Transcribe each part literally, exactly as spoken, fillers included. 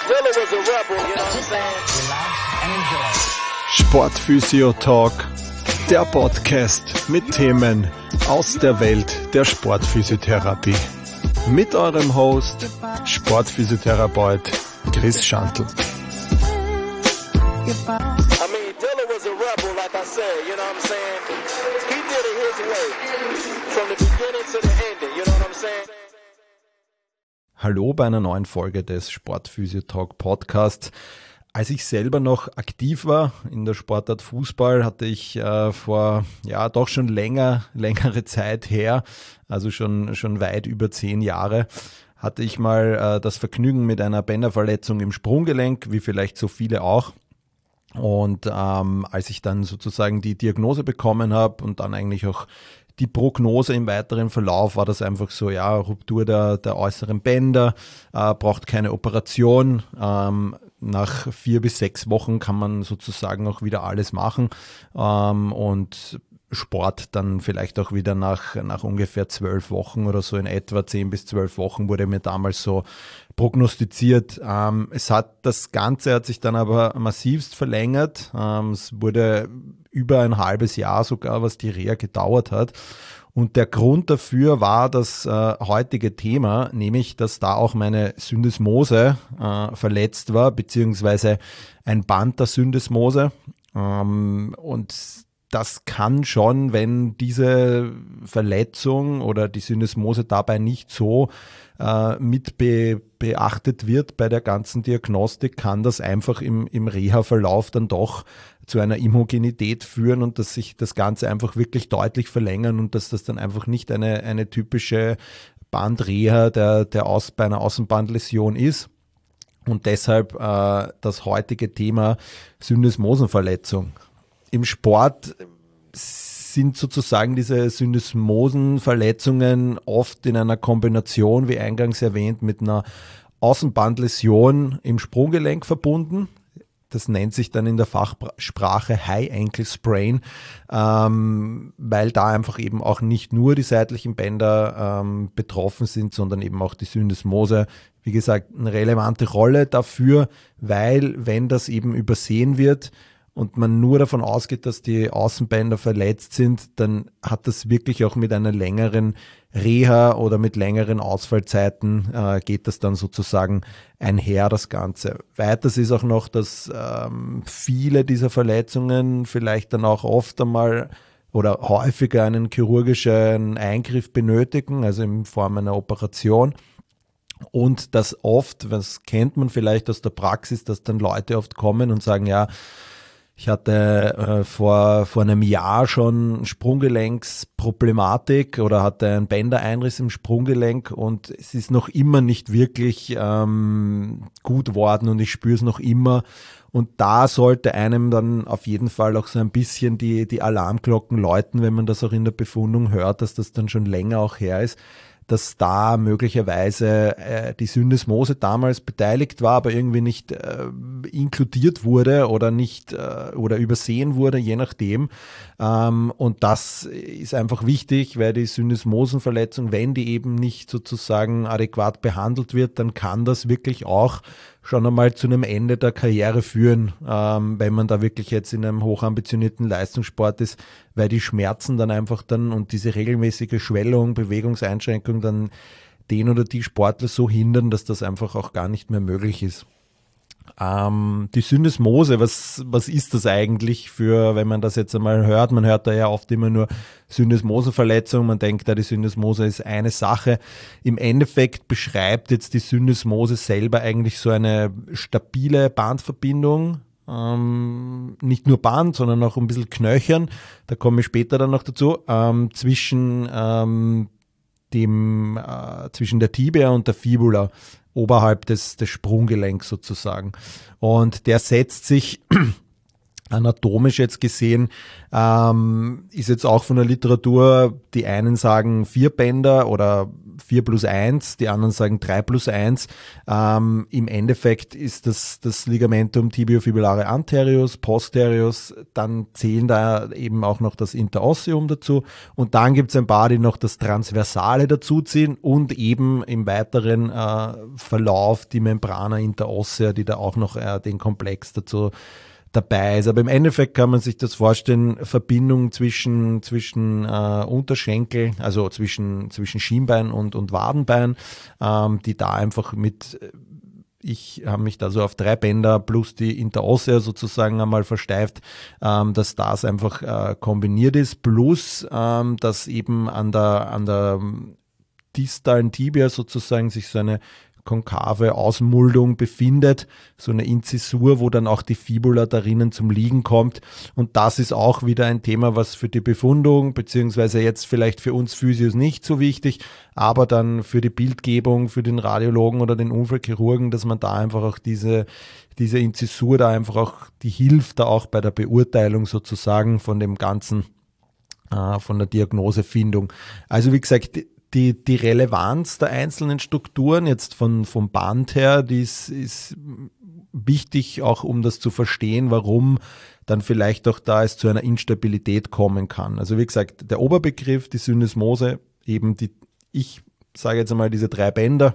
Dilla was a rebel, you know what I'm saying? Relax and enjoy. Sportphysio Talk, der Podcast mit Themen aus der Welt der Sportphysiotherapie. Mit eurem Host, Sportphysiotherapeut Chris Schantl. I mean, Dilla was a rebel, like I said, you know what I'm saying? He did it his way, from the beginning to the ending, you know what I'm saying? Hallo bei einer neuen Folge des Sportphysio Talk Podcasts. Als ich selber noch aktiv war in der Sportart Fußball, hatte ich äh, vor ja doch schon länger, längere Zeit her, also schon schon weit über zehn Jahre, hatte ich mal äh, das Vergnügen mit einer Bänderverletzung im Sprunggelenk, wie vielleicht so viele auch. Und ähm, als ich dann sozusagen die Diagnose bekommen habe und dann eigentlich auch die Prognose im weiteren Verlauf, war das einfach so, ja, Ruptur der, der äußeren Bänder, äh, braucht keine Operation. Ähm, nach vier bis sechs Wochen kann man sozusagen auch wieder alles machen ähm, und Sport dann vielleicht auch wieder nach, nach ungefähr zwölf Wochen oder so in etwa, zehn bis zwölf Wochen wurde mir damals so prognostiziert. Ähm, es hat, das Ganze hat sich dann aber massivst verlängert. Ähm, es wurde über ein halbes Jahr sogar, was die Reha gedauert hat. Und der Grund dafür war das äh, heutige Thema, nämlich, dass da auch meine Syndesmose äh, verletzt war, beziehungsweise ein Band der Syndesmose. Ähm, und das kann schon, wenn diese Verletzung oder die Syndesmose dabei nicht so äh, mit be, beachtet wird bei der ganzen Diagnostik, kann das einfach im, im Reha-Verlauf dann doch zu einer Immogenität führen und dass sich das Ganze einfach wirklich deutlich verlängern und dass das dann einfach nicht eine, eine typische Bandreha der, der Aus, bei einer Außenbandläsion ist. Und deshalb äh, das heutige Thema Syndesmosenverletzung. Im Sport sind sozusagen diese Syndesmosenverletzungen oft in einer Kombination, wie eingangs erwähnt, mit einer Außenbandläsion im Sprunggelenk verbunden. Das nennt sich dann in der Fachsprache High Ankle Sprain, ähm, weil da einfach eben auch nicht nur die seitlichen Bänder ähm, betroffen sind, sondern eben auch die Syndesmose. Wie gesagt, eine relevante Rolle dafür, weil wenn das eben übersehen wird, und man nur davon ausgeht, dass die Außenbänder verletzt sind, dann hat das wirklich auch mit einer längeren Reha oder mit längeren Ausfallzeiten äh, geht das dann sozusagen einher, das Ganze. Weiters ist auch noch, dass ähm, viele dieser Verletzungen vielleicht dann auch oft einmal oder häufiger einen chirurgischen Eingriff benötigen, also in Form einer Operation. Und das oft, das kennt man vielleicht aus der Praxis, dass dann Leute oft kommen und sagen, ja, ich hatte äh, vor, vor einem Jahr schon Sprunggelenksproblematik oder hatte einen Bändereinriss im Sprunggelenk und es ist noch immer nicht wirklich ähm, gut worden und ich spüre es noch immer. Und da sollte einem dann auf jeden Fall auch so ein bisschen die, die Alarmglocken läuten, wenn man das auch in der Befundung hört, dass das dann schon länger auch her ist, dass da möglicherweise äh, die Syndesmose damals beteiligt war, aber irgendwie nicht äh, inkludiert wurde oder nicht äh, oder übersehen wurde, je nachdem. Ähm, und das ist einfach wichtig, weil die Syndesmosenverletzung, wenn die eben nicht sozusagen adäquat behandelt wird, dann kann das wirklich auch schon einmal zu einem Ende der Karriere führen, ähm, wenn man da wirklich jetzt in einem hochambitionierten Leistungssport ist, weil die Schmerzen dann einfach dann und diese regelmäßige Schwellung, Bewegungseinschränkung dann den oder die Sportler so hindern, dass das einfach auch gar nicht mehr möglich ist. Ähm, die Syndesmose, was, was ist das eigentlich für, wenn man das jetzt einmal hört, man hört da ja oft immer nur Syndesmosenverletzung, man denkt da, die Syndesmose ist eine Sache. Im Endeffekt beschreibt jetzt die Syndesmose selber eigentlich so eine stabile Bandverbindung, ähm, nicht nur Band, sondern auch ein bisschen Knöchern, da komme ich später dann noch dazu, ähm, zwischen, ähm, dem, äh, zwischen der Tibia und der Fibula, oberhalb des, des Sprunggelenks sozusagen. Und der setzt sich anatomisch jetzt gesehen, ähm, ist jetzt auch von der Literatur, die einen sagen vier Bänder oder vier plus eins, die anderen sagen drei plus eins. Ähm, im Endeffekt ist das das Ligamentum tibiofibulare anterius, posterius, dann zählen da eben auch noch das Interosseum dazu und dann gibt es ein paar, die noch das Transversale dazuziehen und eben im weiteren äh, Verlauf die Membrana interossea, die da auch noch äh, den Komplex dazu dabei ist. Aber im Endeffekt kann man sich das vorstellen, Verbindung zwischen, zwischen äh, Unterschenkel, also zwischen, zwischen Schienbein und, und Wadenbein, ähm, die da einfach mit, ich habe mich da so auf drei Bänder plus die Interossea sozusagen einmal versteift, ähm, dass das einfach äh, kombiniert ist, plus ähm, dass eben an der, an der distalen Tibia sozusagen sich so eine konkave Ausmuldung befindet, so eine Inzisur, wo dann auch die Fibula darinnen zum Liegen kommt. Und das ist auch wieder ein Thema, was für die Befundung, beziehungsweise jetzt vielleicht für uns Physios nicht so wichtig, aber dann für die Bildgebung, für den Radiologen oder den Unfallchirurgen, dass man da einfach auch diese, diese Inzisur da einfach auch, die hilft da auch bei der Beurteilung sozusagen von dem Ganzen, äh, von der Diagnosefindung. Also wie gesagt, Die, die Relevanz der einzelnen Strukturen jetzt von, vom Band her, die ist, ist wichtig auch, um das zu verstehen, warum dann vielleicht auch da es zu einer Instabilität kommen kann. Also wie gesagt, der Oberbegriff, die Syndesmose, eben die, ich sage jetzt einmal diese drei Bänder,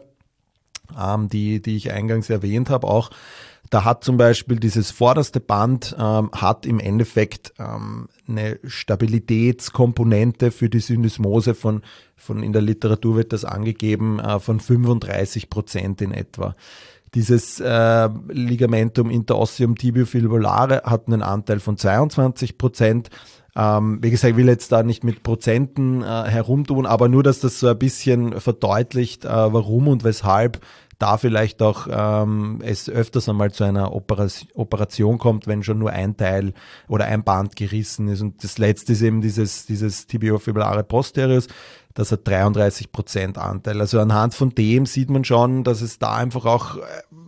ähm, die, die ich eingangs erwähnt habe, auch da hat zum Beispiel dieses vorderste Band ähm, hat im Endeffekt ähm, eine Stabilitätskomponente für die Syndesmose von, von in der Literatur wird das angegeben, äh, von fünfunddreißig Prozent in etwa. Dieses äh, Ligamentum interosseum tibiofibulare hat einen Anteil von zweiundzwanzig Prozent. Ähm, wie gesagt, ich will jetzt da nicht mit Prozenten äh, herumtun, aber nur, dass das so ein bisschen verdeutlicht, äh, warum und weshalb da vielleicht auch ähm, es öfters einmal zu einer Operation, Operation kommt, wenn schon nur ein Teil oder ein Band gerissen ist. Und das letzte ist eben dieses, dieses tibiofibulare posterius, das hat dreiunddreißig Prozent Anteil. Also anhand von dem sieht man schon, dass es da einfach auch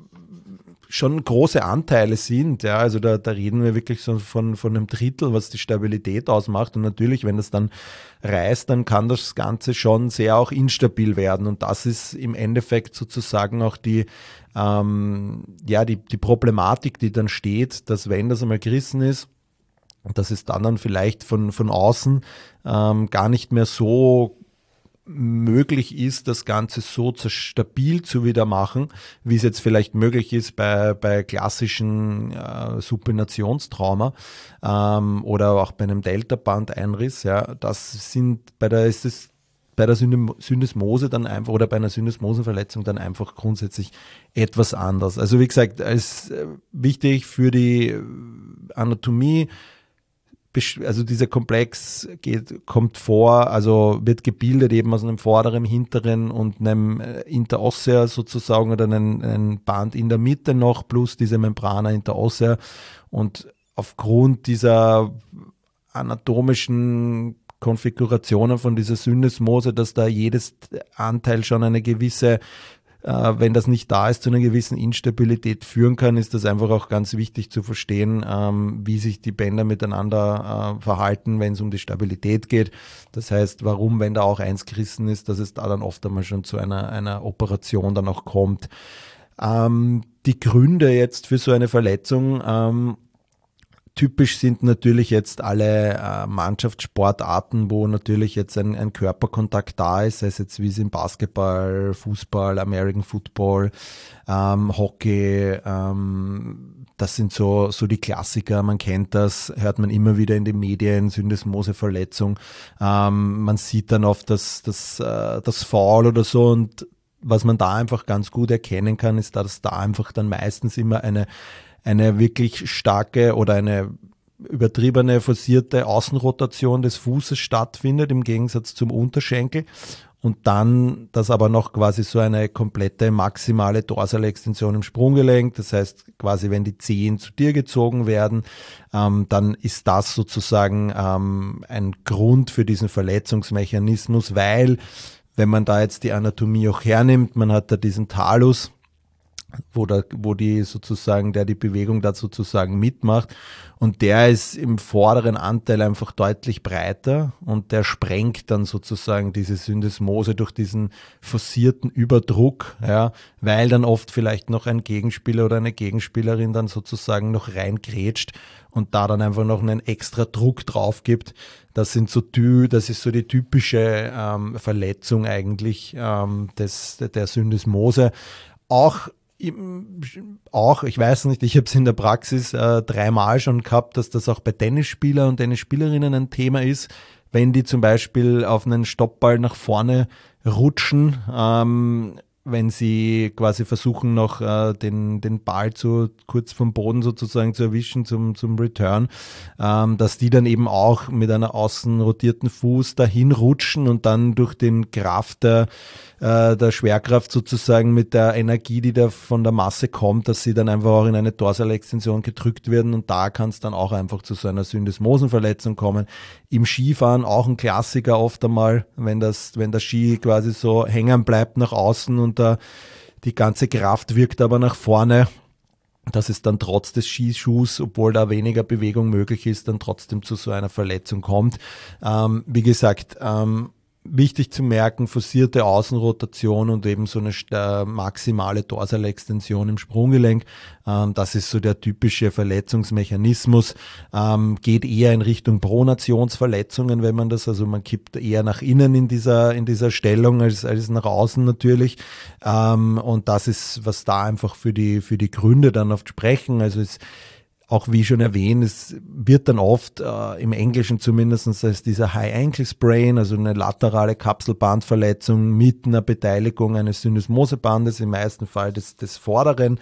schon große Anteile sind. Ja, also da, da reden wir wirklich so von, von einem Drittel, was die Stabilität ausmacht. Und natürlich, wenn das dann reißt, dann kann das Ganze schon sehr auch instabil werden. Und das ist im Endeffekt sozusagen auch die, ähm, ja, die, die Problematik, die dann steht, dass wenn das einmal gerissen ist, dass es dann, dann vielleicht von, von außen ähm, gar nicht mehr so möglich ist, das Ganze so stabil zu wieder machen, wie es jetzt vielleicht möglich ist bei, bei klassischen äh, Supinationstrauma ähm, oder auch bei einem Deltabandeinriss. Ja, das sind bei der ist es bei der Syndesmose dann einfach oder bei einer Syndesmosenverletzung dann einfach grundsätzlich etwas anders. Also wie gesagt, als wichtig für die Anatomie, also dieser Komplex geht, kommt vor, also wird gebildet eben aus einem vorderen, hinteren und einem Interossea sozusagen oder einem, einem Band in der Mitte noch plus diese Membrana interossea und aufgrund dieser anatomischen Konfigurationen von dieser Syndesmose, dass da jedes Anteil schon eine gewisse, äh, wenn das nicht da ist, zu einer gewissen Instabilität führen kann, ist das einfach auch ganz wichtig zu verstehen, ähm, wie sich die Bänder miteinander äh, verhalten, wenn es um die Stabilität geht. Das heißt, warum, wenn da auch eins gerissen ist, dass es da dann oft einmal schon zu einer, einer Operation dann auch kommt. Ähm, die Gründe jetzt für so eine Verletzung, ähm, typisch sind natürlich jetzt alle äh, Mannschaftssportarten, wo natürlich jetzt ein, ein Körperkontakt da ist, sei es jetzt wie es im Basketball, Fußball, American Football, ähm, Hockey, ähm, das sind so, so die Klassiker, man kennt das, hört man immer wieder in den Medien, Syndesmoseverletzung, ähm, man sieht dann oft das, das, äh, das Foul oder so und was man da einfach ganz gut erkennen kann, ist, dass da einfach dann meistens immer eine eine wirklich starke oder eine übertriebene, forcierte Außenrotation des Fußes stattfindet, im Gegensatz zum Unterschenkel. Und dann, das aber noch quasi so eine komplette maximale dorsale Extension im Sprunggelenk, das heißt quasi, wenn die Zehen zu dir gezogen werden, ähm, dann ist das sozusagen ähm, ein Grund für diesen Verletzungsmechanismus, weil, wenn man da jetzt die Anatomie auch hernimmt, man hat da diesen Talus, wo der, wo die sozusagen, der die Bewegung da sozusagen mitmacht. Und der ist im vorderen Anteil einfach deutlich breiter und der sprengt dann sozusagen diese Syndesmose durch diesen forcierten Überdruck, ja, weil dann oft vielleicht noch ein Gegenspieler oder eine Gegenspielerin dann sozusagen noch reingrätscht und da dann einfach noch einen extra Druck drauf gibt. Das sind so die, das ist so die typische ähm, Verletzung eigentlich ähm, des, der Syndesmose. Auch Auch, ich weiß nicht, ich habe es in der Praxis äh, dreimal schon gehabt, dass das auch bei Tennisspieler und Tennisspielerinnen ein Thema ist, wenn die zum Beispiel auf einen Stoppball nach vorne rutschen, ähm, wenn sie quasi versuchen noch äh, den, den Ball zu, kurz vom Boden sozusagen zu erwischen zum, zum Return, ähm, dass die dann eben auch mit einer außen rotierten Fuß dahin rutschen und dann durch den Kraft der, äh, der Schwerkraft sozusagen mit der Energie, die da von der Masse kommt, dass sie dann einfach auch in eine Dorsalextension gedrückt werden und da kann es dann auch einfach zu so einer Syndesmosenverletzung kommen. Im Skifahren auch ein Klassiker oft einmal, wenn das, wenn der Ski quasi so hängen bleibt nach außen und da die ganze Kraft wirkt aber nach vorne, dass es dann trotz des Skischuhs, obwohl da weniger Bewegung möglich ist, dann trotzdem zu so einer Verletzung kommt. Ähm, wie gesagt, ähm, wichtig zu merken, forcierte Außenrotation und eben so eine äh, maximale Dorsalextension im Sprunggelenk. Ähm, das ist so der typische Verletzungsmechanismus. Ähm, geht eher in Richtung Pronationsverletzungen, wenn man das, also man kippt eher nach innen in dieser, in dieser Stellung als, als nach außen natürlich. Ähm, und das ist, was da einfach für die, für die Gründe dann oft sprechen. Also es auch wie schon erwähnt, es wird dann oft äh, im Englischen zumindest als dieser High Ankle Sprain, also eine laterale Kapselbandverletzung mit einer Beteiligung eines Syndesmosebandes, im meisten Fall des, des vorderen.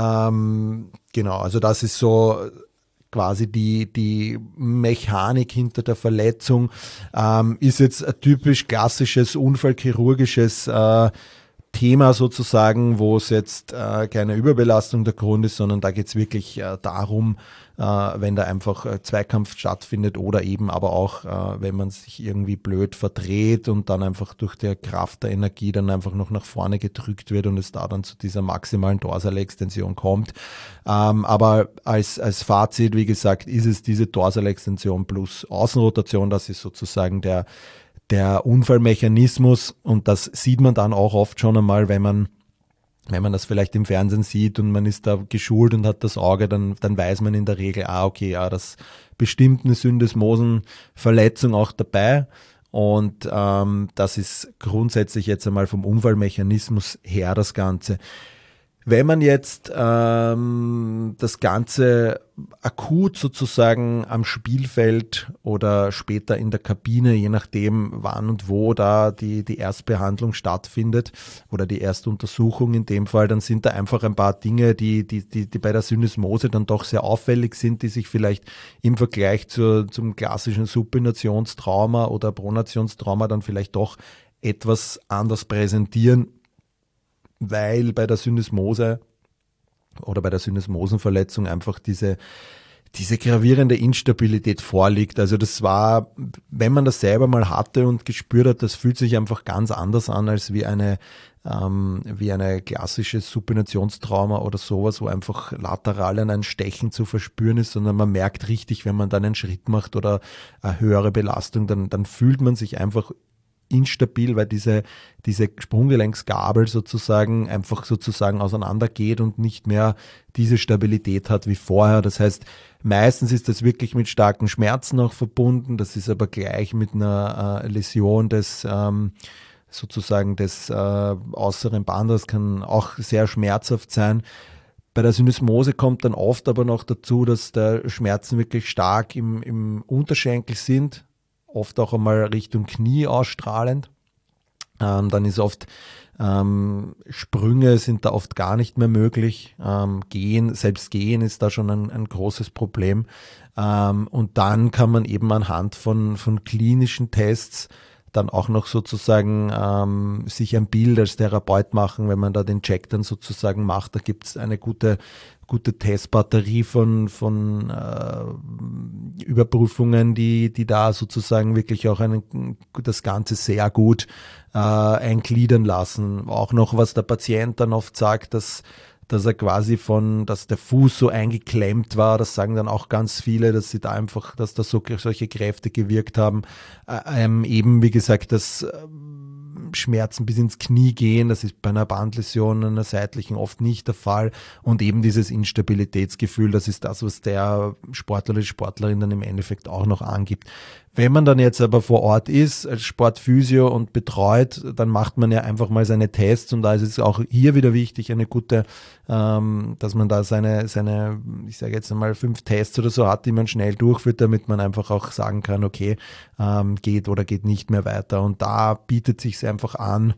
Ähm, genau, also das ist so quasi die, die Mechanik hinter der Verletzung. Ähm, ist jetzt ein typisch klassisches unfallchirurgisches äh, Thema sozusagen, wo es jetzt äh, keine Überbelastung der Grund ist, sondern da geht es wirklich äh, darum, äh, wenn da einfach äh, Zweikampf stattfindet oder eben aber auch, äh, wenn man sich irgendwie blöd verdreht und dann einfach durch die Kraft der Energie dann einfach noch nach vorne gedrückt wird und es da dann zu dieser maximalen Dorsalextension kommt. Ähm, aber als, als Fazit, wie gesagt, ist es diese Dorsalextension plus Außenrotation, das ist sozusagen der der Unfallmechanismus und das sieht man dann auch oft schon einmal, wenn man wenn man das vielleicht im Fernsehen sieht und man ist da geschult und hat das Auge, dann, dann weiß man in der Regel, ah okay, ja, das bestimmt eine Syndesmosenverletzung auch dabei und ähm, das ist grundsätzlich jetzt einmal vom Unfallmechanismus her das Ganze. Wenn man jetzt ähm, das Ganze akut sozusagen am Spielfeld oder später in der Kabine, je nachdem wann und wo da die, die Erstbehandlung stattfindet oder die Erstuntersuchung in dem Fall, dann sind da einfach ein paar Dinge, die, die, die, die bei der Syndesmose dann doch sehr auffällig sind, die sich vielleicht im Vergleich zur, zum klassischen Supinationstrauma oder Pronationstrauma dann vielleicht doch etwas anders präsentieren, weil bei der Syndesmose oder bei der Syndesmosenverletzung einfach diese, diese gravierende Instabilität vorliegt. Also das war, wenn man das selber mal hatte und gespürt hat, das fühlt sich einfach ganz anders an als wie eine, ähm, wie eine klassische Supinationstrauma oder sowas, wo einfach lateral ein Stechen zu verspüren ist, sondern man merkt richtig, wenn man dann einen Schritt macht oder eine höhere Belastung, dann, dann fühlt man sich einfach instabil, weil diese, diese Sprunggelenksgabel sozusagen einfach sozusagen auseinandergeht und nicht mehr diese Stabilität hat wie vorher. Das heißt, meistens ist das wirklich mit starken Schmerzen auch verbunden. Das ist aber gleich mit einer äh, Läsion des ähm, sozusagen des äh, äußeren Bandes, kann auch sehr schmerzhaft sein. Bei der Syndesmose kommt dann oft aber noch dazu, dass da Schmerzen wirklich stark im, im Unterschenkel sind, oft auch einmal Richtung Knie ausstrahlend. Ähm, dann ist oft ähm, Sprünge sind da oft gar nicht mehr möglich. Ähm, gehen, selbst gehen ist da schon ein, ein großes Problem. Ähm, und dann kann man eben anhand von, von klinischen Tests dann auch noch sozusagen ähm, sich ein Bild als Therapeut machen, wenn man da den Check dann sozusagen macht. Da gibt es eine gute gute Testbatterie von, von äh, Überprüfungen, die, die da sozusagen wirklich auch einen, das Ganze sehr gut äh, eingliedern lassen. Auch noch, was der Patient dann oft sagt, dass dass er quasi von, dass der Fuß so eingeklemmt war. Das sagen dann auch ganz viele, dass sie da einfach, dass da so solche Kräfte gewirkt haben. Ähm, eben, wie gesagt, dass Schmerzen bis ins Knie gehen, das ist bei einer Bandläsion, einer seitlichen oft nicht der Fall, und eben dieses Instabilitätsgefühl, das ist das, was der Sportler oder die Sportlerin dann im Endeffekt auch noch angibt. Wenn man dann jetzt aber vor Ort ist, als Sportphysio und betreut, dann macht man ja einfach mal seine Tests, und da ist es auch hier wieder wichtig, eine gute, ähm, dass man da seine, seine, ich sage jetzt einmal fünf Tests oder so hat, die man schnell durchführt, damit man einfach auch sagen kann, okay, ähm, geht oder geht nicht mehr weiter, und da bietet sich es einfach an,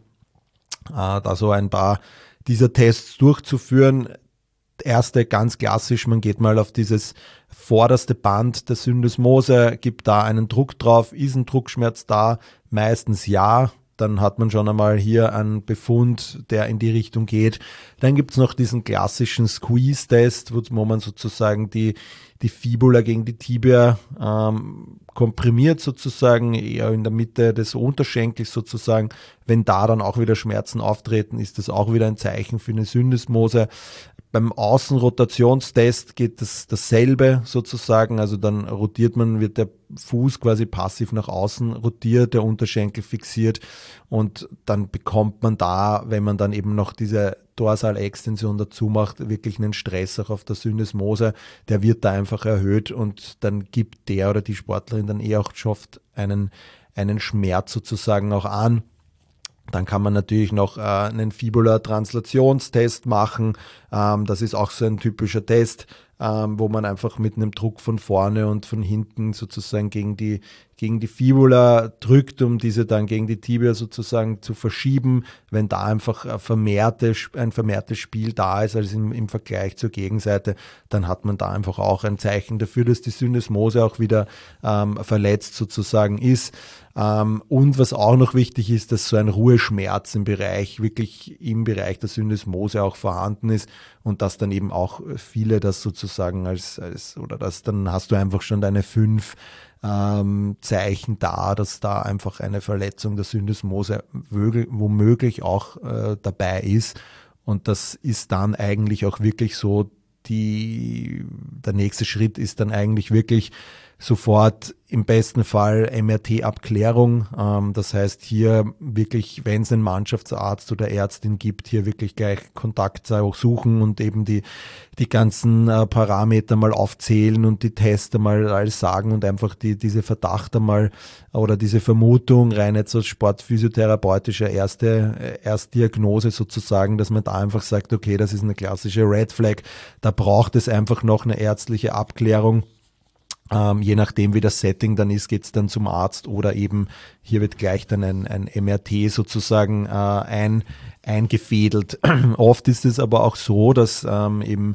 äh, da so ein paar dieser Tests durchzuführen. Erste, ganz klassisch, man geht mal auf dieses vorderste Band der Syndesmose, gibt da einen Druck drauf, ist ein Druckschmerz da? Meistens ja, dann hat man schon einmal hier einen Befund, der in die Richtung geht. Dann gibt's noch diesen klassischen Squeeze-Test, wo man sozusagen die, die Fibula gegen die Tibia ähm, komprimiert sozusagen, eher in der Mitte des Unterschenkels sozusagen. Wenn da dann auch wieder Schmerzen auftreten, ist das auch wieder ein Zeichen für eine Syndesmose. Beim Außenrotationstest geht das dasselbe sozusagen, also dann rotiert man, wird der Fuß quasi passiv nach außen rotiert, der Unterschenkel fixiert, und dann bekommt man da, wenn man dann eben noch diese Dorsalextension dazu macht, wirklich einen Stress auch auf der Syndesmose, der wird da einfach erhöht, und dann gibt der oder die Sportlerin dann eher auch oft einen, einen Schmerz sozusagen auch an. Dann kann man natürlich noch äh, einen Fibula-Translationstest machen. Ähm, das ist auch so ein typischer Test, ähm, wo man einfach mit einem Druck von vorne und von hinten sozusagen gegen die, gegen die Fibula drückt, um diese dann gegen die Tibia sozusagen zu verschieben. Wenn da einfach ein, vermehrte, ein vermehrtes Spiel da ist als im, im Vergleich zur Gegenseite, dann hat man da einfach auch ein Zeichen dafür, dass die Syndesmose auch wieder ähm, verletzt sozusagen ist. Ähm, und was auch noch wichtig ist, dass so ein Ruheschmerz im Bereich, wirklich im Bereich der Syndesmose auch vorhanden ist, und dass dann eben auch viele das sozusagen als, als oder das, dann hast du einfach schon deine fünf ähm, Zeichen da, dass da einfach eine Verletzung der Syndesmose womöglich auch äh, dabei ist, und das ist dann eigentlich auch wirklich so, die, der nächste Schritt ist dann eigentlich wirklich sofort im besten Fall M R T-Abklärung. Ähm, das heißt hier wirklich, wenn es einen Mannschaftsarzt oder Ärztin gibt, hier wirklich gleich Kontakt suchen und eben die, die ganzen äh, Parameter mal aufzählen und die Tests mal alles sagen und einfach die, diese Verdacht einmal oder diese Vermutung rein jetzt als sportphysiotherapeutische erste äh, Erstdiagnose sozusagen, dass man da einfach sagt, okay, das ist eine klassische Red Flag, da braucht es einfach noch eine ärztliche Abklärung. Ähm, je nachdem, wie das Setting dann ist, geht's dann zum Arzt, oder eben hier wird gleich dann ein, ein M R T sozusagen äh, ein, eingefädelt. Oft ist es aber auch so, dass ähm, eben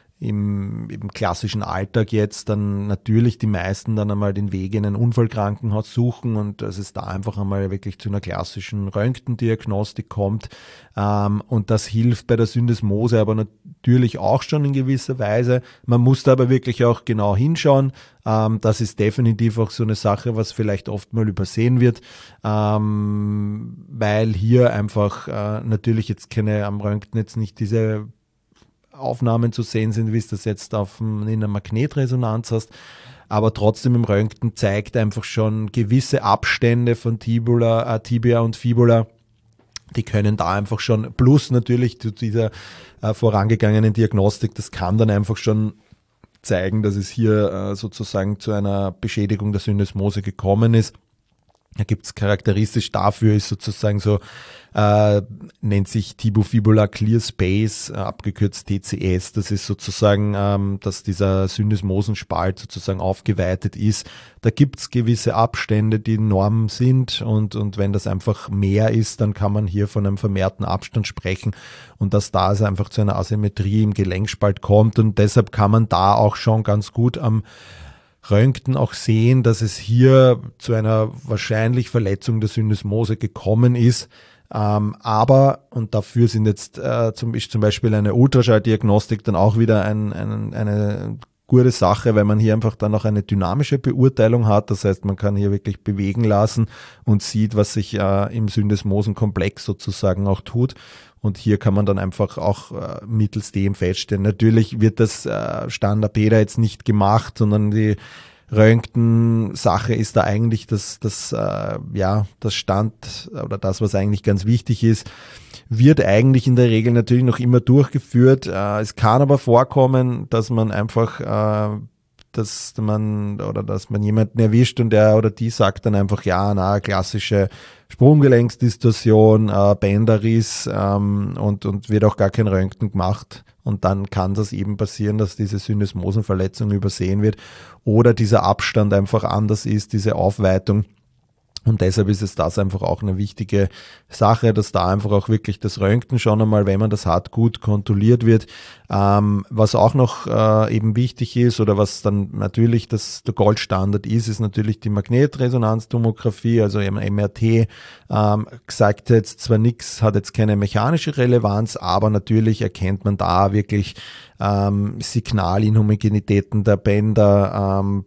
im, im klassischen Alltag jetzt dann natürlich die meisten dann einmal den Weg in ein Unfallkrankenhaus suchen, und dass es da einfach einmal wirklich zu einer klassischen Röntgendiagnostik kommt. Ähm, und das hilft bei der Syndesmose aber natürlich auch schon in gewisser Weise. Man muss da aber wirklich auch genau hinschauen. Ähm, das ist definitiv auch so eine Sache, was vielleicht oft mal übersehen wird, ähm, weil hier einfach äh, natürlich jetzt keine am Röntgen jetzt nicht diese Aufnahmen zu sehen sind, wie es das jetzt auf in einer Magnetresonanz hast, aber trotzdem im Röntgen zeigt einfach schon gewisse Abstände von Tibula, äh, Tibia und Fibula, die können da einfach schon, plus natürlich zu dieser äh, vorangegangenen Diagnostik, das kann dann einfach schon zeigen, dass es hier äh, sozusagen zu einer Beschädigung der Syndesmose gekommen ist. Da gibt's charakteristisch dafür, ist sozusagen so, äh, nennt sich Tibofibular Clear Space, äh, abgekürzt T C S. Das ist sozusagen, ähm, dass dieser Syndesmosenspalt sozusagen aufgeweitet ist. Da gibt's gewisse Abstände, die Norm sind, und, und wenn das einfach mehr ist, dann kann man hier von einem vermehrten Abstand sprechen, und dass da es einfach zu einer Asymmetrie im Gelenkspalt kommt, und deshalb kann man da auch schon ganz gut am Röntgen auch sehen, dass es hier zu einer wahrscheinlich Verletzung der Syndesmose gekommen ist. Ähm, aber, und dafür sind jetzt äh, zum, ist zum Beispiel eine Ultraschalldiagnostik dann auch wieder ein, ein, eine gute Sache, weil man hier einfach dann auch eine dynamische Beurteilung hat. Das heißt, man kann hier wirklich bewegen lassen und sieht, was sich äh, im Syndesmosenkomplex sozusagen auch tut. Und hier kann man dann einfach auch äh, mittels dem feststellen. Natürlich wird das äh, Stand-Apeda jetzt nicht gemacht, sondern die Röntgen-Sache ist da eigentlich das, das, äh, ja, das Stand oder das, was eigentlich ganz wichtig ist, wird eigentlich in der Regel natürlich noch immer durchgeführt. Äh, es kann aber vorkommen, dass man einfach, äh, dass man oder dass man jemanden erwischt und der oder die sagt dann einfach, ja, na, klassische Sprunggelenksdistorsion, äh, Bänderriss ähm, und, und wird auch gar kein Röntgen gemacht. Und dann kann das eben passieren, dass diese Syndesmosenverletzung übersehen wird oder dieser Abstand einfach anders ist, diese Aufweitung. Und deshalb ist es das einfach auch eine wichtige Sache, dass da einfach auch wirklich das Röntgen schon einmal, wenn man das hat, gut kontrolliert wird. Ähm, was auch noch äh, eben wichtig ist oder was dann natürlich das, der Goldstandard ist, ist natürlich die Magnetresonanztomographie, also im M R T. Ähm, gesagt jetzt zwar nichts, hat jetzt keine mechanische Relevanz, aber natürlich erkennt man da wirklich ähm, Signalinhomogenitäten der Bänder, ähm,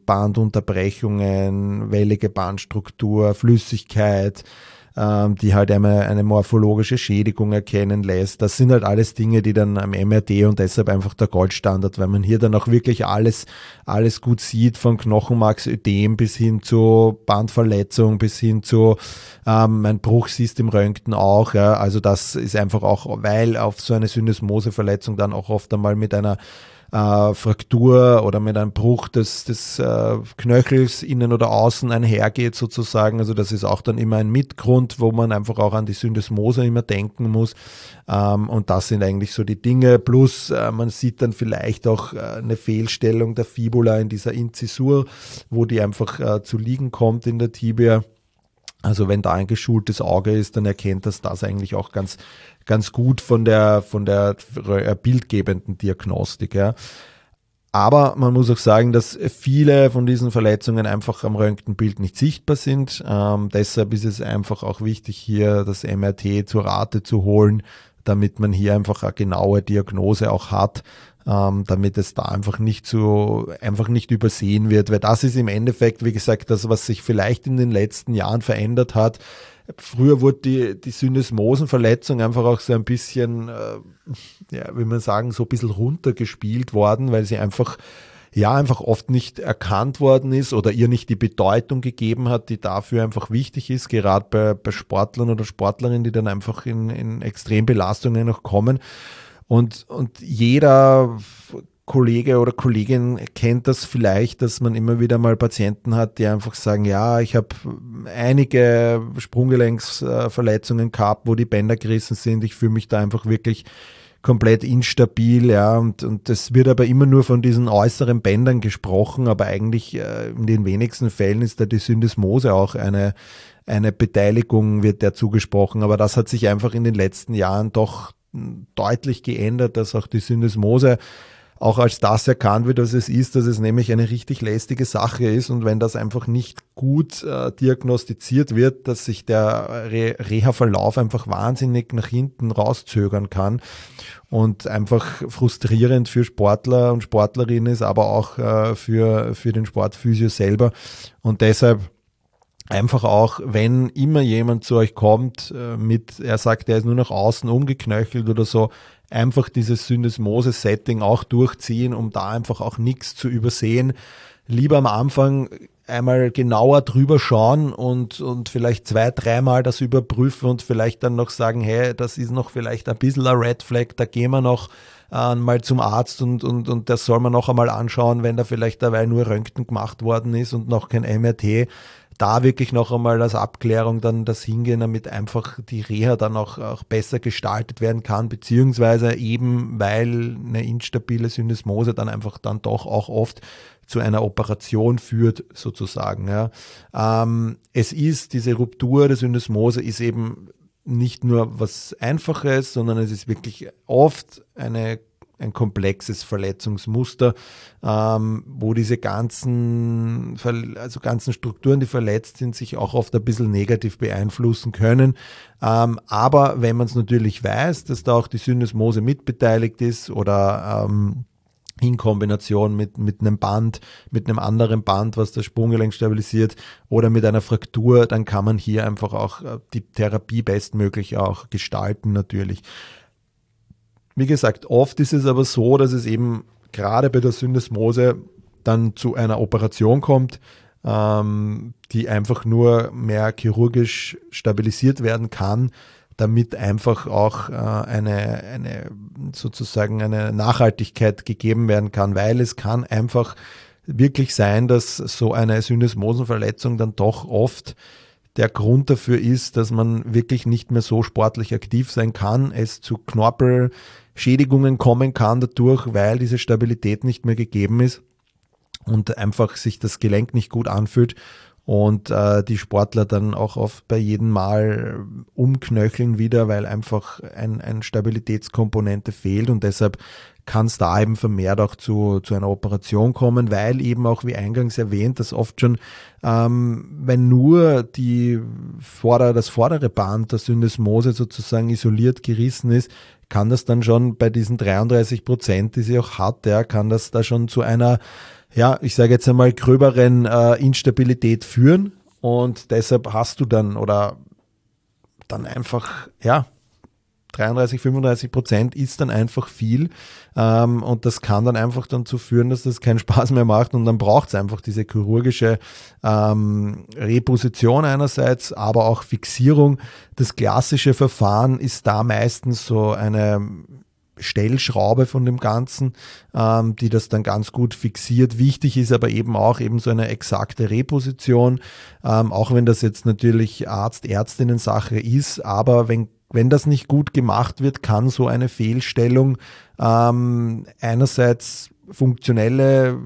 Bandunterbrechungen, wellige Bandstruktur, Flüssigkeit, ähm, die halt eine, eine morphologische Schädigung erkennen lässt. Das sind halt alles Dinge, die dann am M R T und deshalb einfach der Goldstandard, weil man hier dann auch wirklich alles, alles gut sieht, von Knochenmarksödem bis hin zu Bandverletzung, bis hin zu ähm, ein Bruch siehst im Röntgen auch. Ja. Also das ist einfach auch, weil auf so eine Syndesmoseverletzung dann auch oft einmal mit einer Äh, Fraktur oder mit einem Bruch des, des äh, Knöchels innen oder außen einhergeht sozusagen. Also das ist auch dann immer ein Mitgrund, wo man einfach auch an die Syndesmose immer denken muss. Ähm, und das sind eigentlich so die Dinge. Plus äh, man sieht dann vielleicht auch äh, eine Fehlstellung der Fibula in dieser Inzisur, wo die einfach äh, zu liegen kommt in der Tibia. Also wenn da ein geschultes Auge ist, dann erkennt das das eigentlich auch ganz, ganz gut von der, von der bildgebenden Diagnostik. Ja. Aber man muss auch sagen, dass viele von diesen Verletzungen einfach am Röntgenbild nicht sichtbar sind. Ähm, deshalb ist es einfach auch wichtig, hier das M R T zur Rate zu holen, damit man hier einfach eine genaue Diagnose auch hat. Ähm, damit es da einfach nicht so einfach nicht übersehen wird, weil das ist im Endeffekt, wie gesagt, das, was sich vielleicht in den letzten Jahren verändert hat. Früher wurde die, die Syndesmosenverletzung einfach auch so ein bisschen, äh, ja, wie man sagen, so ein bisschen runtergespielt worden, weil sie einfach ja einfach oft nicht erkannt worden ist oder ihr nicht die Bedeutung gegeben hat, die dafür einfach wichtig ist, gerade bei, bei Sportlern oder Sportlerinnen, die dann einfach in, in Extrembelastungen noch kommen. Und, und jeder Kollege oder Kollegin kennt das vielleicht, dass man immer wieder mal Patienten hat, die einfach sagen, ja, ich habe einige Sprunggelenksverletzungen gehabt, wo die Bänder gerissen sind, ich fühle mich da einfach wirklich komplett instabil, ja, und, und es wird aber immer nur von diesen äußeren Bändern gesprochen, aber eigentlich äh, in den wenigsten Fällen ist da die Syndesmose auch eine, eine Beteiligung, wird der zugesprochen, aber das hat sich einfach in den letzten Jahren doch deutlich geändert, dass auch die Syndesmose auch als das erkannt wird, was es ist, dass es nämlich eine richtig lästige Sache ist und wenn das einfach nicht gut äh, diagnostiziert wird, dass sich der Re- Reha-Verlauf einfach wahnsinnig nach hinten rauszögern kann und einfach frustrierend für Sportler und Sportlerinnen ist, aber auch äh, für, für den Sportphysio selber und deshalb einfach auch, wenn immer jemand zu euch kommt mit, er sagt, er ist nur nach außen umgeknöchelt oder so, einfach dieses Syndesmose-Setting auch durchziehen, um da einfach auch nichts zu übersehen. Lieber am Anfang einmal genauer drüber schauen und, und vielleicht zwei, dreimal das überprüfen und vielleicht dann noch sagen, hey, das ist noch vielleicht ein bisschen ein Red Flag, da gehen wir noch äh, mal zum Arzt und, und, und das soll man noch einmal anschauen, wenn da vielleicht dabei nur Röntgen gemacht worden ist und noch kein M R T. Da wirklich noch einmal als Abklärung dann das Hingehen, damit einfach die Reha dann auch, auch besser gestaltet werden kann, beziehungsweise eben, weil eine instabile Syndesmose dann einfach dann doch auch oft zu einer Operation führt, sozusagen. Ja. Ähm, es ist, diese Ruptur der Syndesmose ist eben nicht nur was Einfaches, sondern es ist wirklich oft eine ein komplexes Verletzungsmuster, ähm, wo diese ganzen, also ganzen Strukturen, die verletzt sind, sich auch oft ein bisschen negativ beeinflussen können. Ähm, aber wenn man es natürlich weiß, dass da auch die Syndesmose mitbeteiligt ist oder ähm, in Kombination mit, mit einem Band, mit einem anderen Band, was das Sprunggelenk stabilisiert oder mit einer Fraktur, dann kann man hier einfach auch die Therapie bestmöglich auch gestalten natürlich. Wie gesagt, oft ist es aber so, dass es eben gerade bei der Syndesmose dann zu einer Operation kommt, ähm, die einfach nur mehr chirurgisch stabilisiert werden kann, damit einfach auch äh, eine, eine sozusagen eine Nachhaltigkeit gegeben werden kann, weil es kann einfach wirklich sein, dass so eine Syndesmosenverletzung dann doch oft der Grund dafür ist, dass man wirklich nicht mehr so sportlich aktiv sein kann, es zu Knorpelschädigungen kommen kann dadurch, weil diese Stabilität nicht mehr gegeben ist und einfach sich das Gelenk nicht gut anfühlt. Und äh, die Sportler dann auch oft bei jedem Mal umknöcheln wieder, weil einfach ein, ein Stabilitätskomponente fehlt und deshalb kann es da eben vermehrt auch zu, zu einer Operation kommen, weil eben auch wie eingangs erwähnt, dass oft schon, ähm, wenn nur die Vorder-, das vordere Band der Syndesmose sozusagen isoliert gerissen ist, kann das dann schon bei diesen dreiunddreißig Prozent, die sie auch hat, ja, kann das da schon zu einer ja, ich sage jetzt einmal, gröberen äh, Instabilität führen und deshalb hast du dann oder dann einfach, ja, dreiunddreißig, fünfunddreißig Prozent ist dann einfach viel ähm, und das kann dann einfach dazu führen, dass das keinen Spaß mehr macht und dann braucht es einfach diese chirurgische ähm, Reposition einerseits, aber auch Fixierung. Das klassische Verfahren ist da meistens so eine Stellschraube von dem Ganzen, ähm, die das dann ganz gut fixiert. Wichtig ist aber eben auch eben so eine exakte Reposition, ähm, auch wenn das jetzt natürlich Arzt, Ärztinnen-Sache ist, aber wenn, wenn das nicht gut gemacht wird, kann so eine Fehlstellung ähm, einerseits funktionelle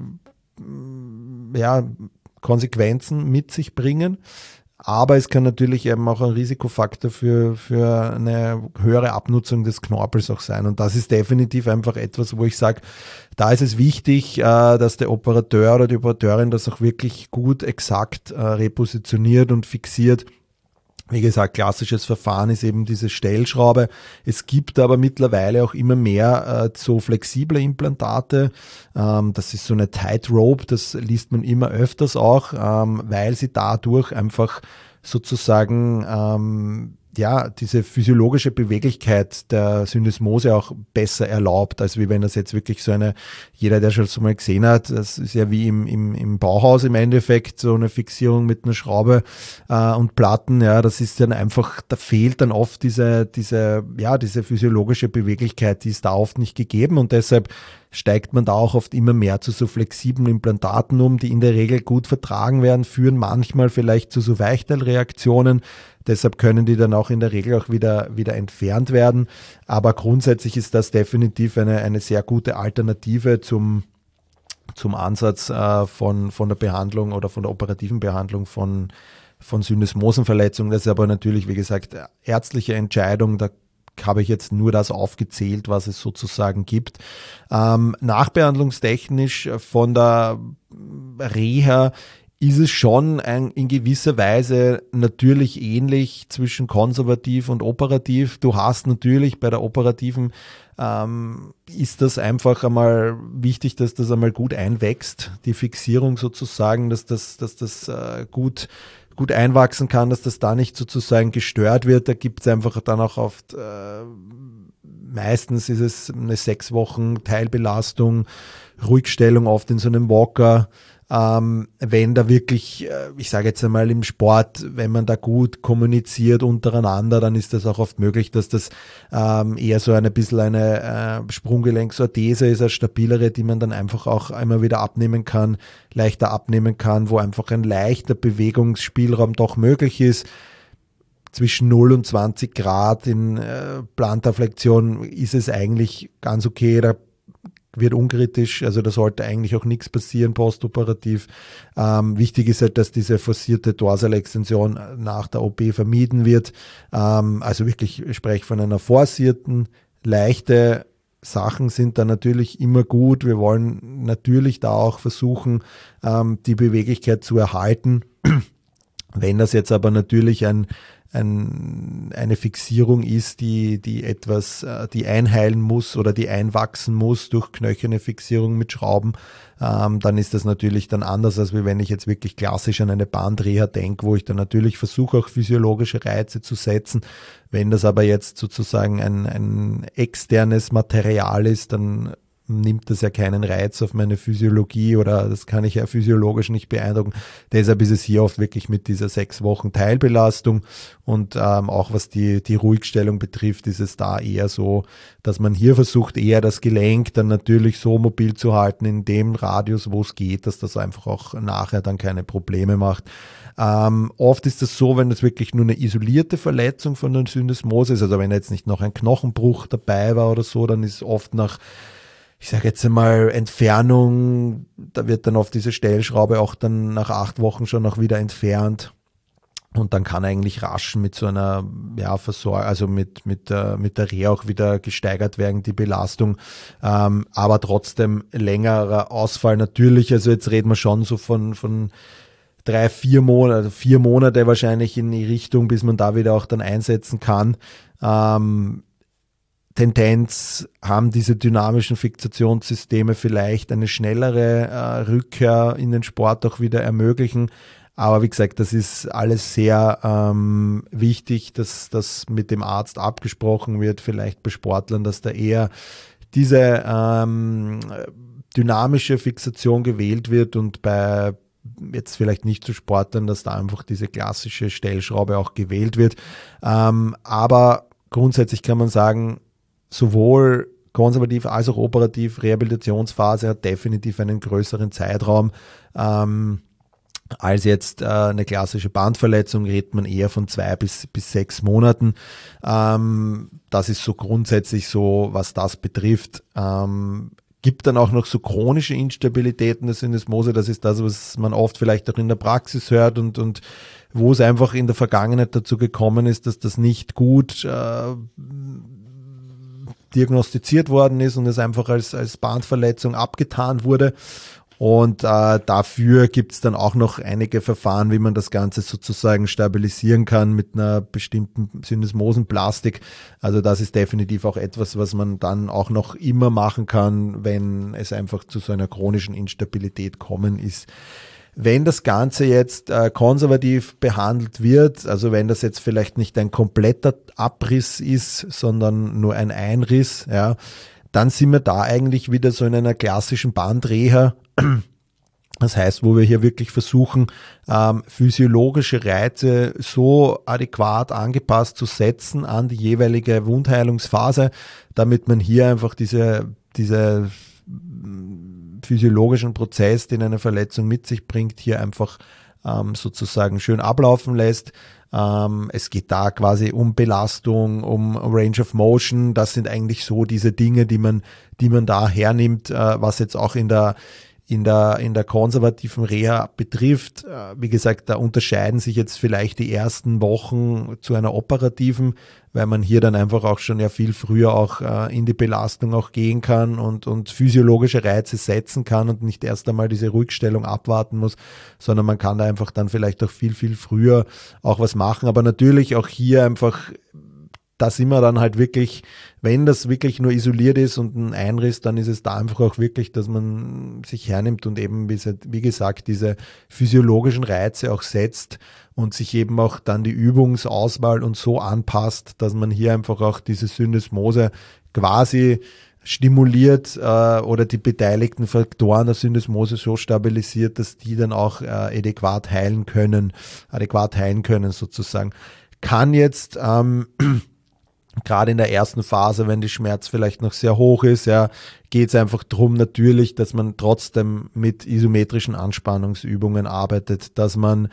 ja, Konsequenzen mit sich bringen, aber es kann natürlich eben auch ein Risikofaktor für, für eine höhere Abnutzung des Knorpels auch sein. Und das ist definitiv einfach etwas, wo ich sage, da ist es wichtig, dass der Operateur oder die Operateurin das auch wirklich gut, exakt repositioniert und fixiert. Wie gesagt, klassisches Verfahren ist eben diese Stellschraube. Es gibt aber mittlerweile auch immer mehr äh, so flexible Implantate. Ähm, das ist so eine Tightrope, das liest man immer öfters auch, ähm, weil sie dadurch einfach sozusagen ähm, ja, diese physiologische Beweglichkeit der Syndesmose auch besser erlaubt, als wie wenn das jetzt wirklich so eine, jeder, der schon so mal gesehen hat, das ist ja wie im, im, im Bauhaus im Endeffekt, so eine Fixierung mit einer Schraube äh, und Platten, ja, das ist dann einfach, da fehlt dann oft diese, diese, ja, diese physiologische Beweglichkeit, die ist da oft nicht gegeben und deshalb steigt man da auch oft immer mehr zu so flexiblen Implantaten um, die in der Regel gut vertragen werden, führen manchmal vielleicht zu so Weichteilreaktionen. Deshalb können die dann auch in der Regel auch wieder, wieder entfernt werden. Aber grundsätzlich ist das definitiv eine, eine sehr gute Alternative zum, zum Ansatz äh, von, von der Behandlung oder von der operativen Behandlung von, von Syndesmosenverletzungen. Das ist aber natürlich, wie gesagt, ärztliche Entscheidung. Da habe ich jetzt nur das aufgezählt, was es sozusagen gibt. Ähm, nachbehandlungstechnisch von der Reha ist es schon ein, in gewisser Weise natürlich ähnlich zwischen konservativ und operativ. Du hast natürlich bei der operativen ähm, ist das einfach einmal wichtig, dass das einmal gut einwächst, die Fixierung sozusagen, dass das, dass das äh, gut gut einwachsen kann, dass das da nicht sozusagen gestört wird. Da gibt es einfach dann auch oft, äh, meistens ist es eine sechs Wochen Teilbelastung, Ruhigstellung oft in so einem Walker. Ähm, wenn da wirklich, äh, ich sage jetzt einmal im Sport, wenn man da gut kommuniziert untereinander, dann ist das auch oft möglich, dass das ähm, eher so ein bisschen eine äh, Sprunggelenksorthese ist, eine stabilere, die man dann einfach auch immer wieder abnehmen kann, leichter abnehmen kann, wo einfach ein leichter Bewegungsspielraum doch möglich ist. Zwischen null und zwanzig Grad in äh, Plantarflexion ist es eigentlich ganz okay, da wird unkritisch, also da sollte eigentlich auch nichts passieren postoperativ. Ähm, wichtig ist halt, dass diese forcierte Dorsalextension nach der O P vermieden wird. Ähm, also wirklich, ich spreche von einer forcierten, leichte Sachen sind da natürlich immer gut. Wir wollen natürlich da auch versuchen, ähm, die Beweglichkeit zu erhalten. Wenn das jetzt aber natürlich ein ein, eine Fixierung ist, die, die etwas, die einheilen muss oder die einwachsen muss durch knöcherne Fixierung mit Schrauben, ähm, dann ist das natürlich dann anders, als wenn ich jetzt wirklich klassisch an eine Bahnreha denke, wo ich dann natürlich versuche, auch physiologische Reize zu setzen. Wenn das aber jetzt sozusagen ein, ein externes Material ist, dann nimmt das ja keinen Reiz auf meine Physiologie oder das kann ich ja physiologisch nicht beeindrucken. Deshalb ist es hier oft wirklich mit dieser sechs Wochen Teilbelastung und ähm, auch was die, die Ruhigstellung betrifft, ist es da eher so, dass man hier versucht, eher das Gelenk dann natürlich so mobil zu halten in dem Radius, wo es geht, dass das einfach auch nachher dann keine Probleme macht. Ähm, oft ist es so, wenn es wirklich nur eine isolierte Verletzung von der Syndesmose ist, also wenn jetzt nicht noch ein Knochenbruch dabei war oder so, dann ist oft nach ich sage jetzt einmal Entfernung, da wird dann oft diese Stellschraube auch dann nach acht Wochen schon noch wieder entfernt und dann kann eigentlich rasch mit so einer, ja, Versorgung, also mit, mit, äh, mit der Reha auch wieder gesteigert werden, die Belastung, ähm, aber trotzdem längerer Ausfall natürlich, also jetzt reden wir schon so von, von drei, vier Monate, vier Monate wahrscheinlich in die Richtung, bis man da wieder auch dann einsetzen kann, ähm, Tendenz haben diese dynamischen Fixationssysteme vielleicht eine schnellere äh, Rückkehr in den Sport auch wieder ermöglichen. Aber wie gesagt, das ist alles sehr ähm, wichtig, dass das mit dem Arzt abgesprochen wird, vielleicht bei Sportlern, dass da eher diese ähm, dynamische Fixation gewählt wird und bei jetzt vielleicht nicht zu Sportlern, dass da einfach diese klassische Stellschraube auch gewählt wird. Ähm, aber grundsätzlich kann man sagen, sowohl konservativ als auch operativ Rehabilitationsphase hat definitiv einen größeren Zeitraum ähm, als jetzt äh, eine klassische Bandverletzung, redet man eher von zwei bis, bis sechs Monaten. Ähm, das ist so grundsätzlich so, was das betrifft. Ähm, gibt dann auch noch so chronische Instabilitäten der Syndesmose, das ist das, was man oft vielleicht auch in der Praxis hört und, und wo es einfach in der Vergangenheit dazu gekommen ist, dass das nicht gut äh, diagnostiziert worden ist und es einfach als, als Bandverletzung abgetan wurde. Und äh, dafür gibt es dann auch noch einige Verfahren, wie man das Ganze sozusagen stabilisieren kann mit einer bestimmten Syndesmosenplastik. Also das ist definitiv auch etwas, was man dann auch noch immer machen kann, wenn es einfach zu so einer chronischen Instabilität kommen ist. Wenn das Ganze jetzt äh, konservativ behandelt wird, also wenn das jetzt vielleicht nicht ein kompletter Abriss ist, sondern nur ein Einriss, ja, dann sind wir da eigentlich wieder so in einer klassischen Bandreha. Das heißt, wo wir hier wirklich versuchen, ähm, physiologische Reize so adäquat angepasst zu setzen an die jeweilige Wundheilungsphase, damit man hier einfach diese, diese physiologischen Prozess, den eine Verletzung mit sich bringt, hier einfach ähm, sozusagen schön ablaufen lässt. Ähm, es geht da quasi um Belastung, um Range of Motion. Das sind eigentlich so diese Dinge, die man, die man da hernimmt, äh, was jetzt auch in der in der in der konservativen Reha betrifft. Äh, wie gesagt, da unterscheiden sich jetzt vielleicht die ersten Wochen zu einer operativen, weil man hier dann einfach auch schon ja viel früher auch äh, in die Belastung auch gehen kann und, und physiologische Reize setzen kann und nicht erst einmal diese Ruhigstellung abwarten muss, sondern man kann da einfach dann vielleicht auch viel, viel früher auch was machen. Aber natürlich auch hier einfach, da sind wir dann halt wirklich, wenn das wirklich nur isoliert ist und ein Einriss, dann ist es da einfach auch wirklich, dass man sich hernimmt und eben, wie gesagt, diese physiologischen Reize auch setzt und sich eben auch dann die Übungsauswahl und so anpasst, dass man hier einfach auch diese Syndesmose quasi stimuliert äh, oder die beteiligten Faktoren der Syndesmose so stabilisiert, dass die dann auch äh, adäquat heilen können, adäquat heilen können sozusagen. Kann jetzt ähm, gerade in der ersten Phase, wenn die Schmerz vielleicht noch sehr hoch ist, ja, geht es einfach darum natürlich, dass man trotzdem mit isometrischen Anspannungsübungen arbeitet, dass man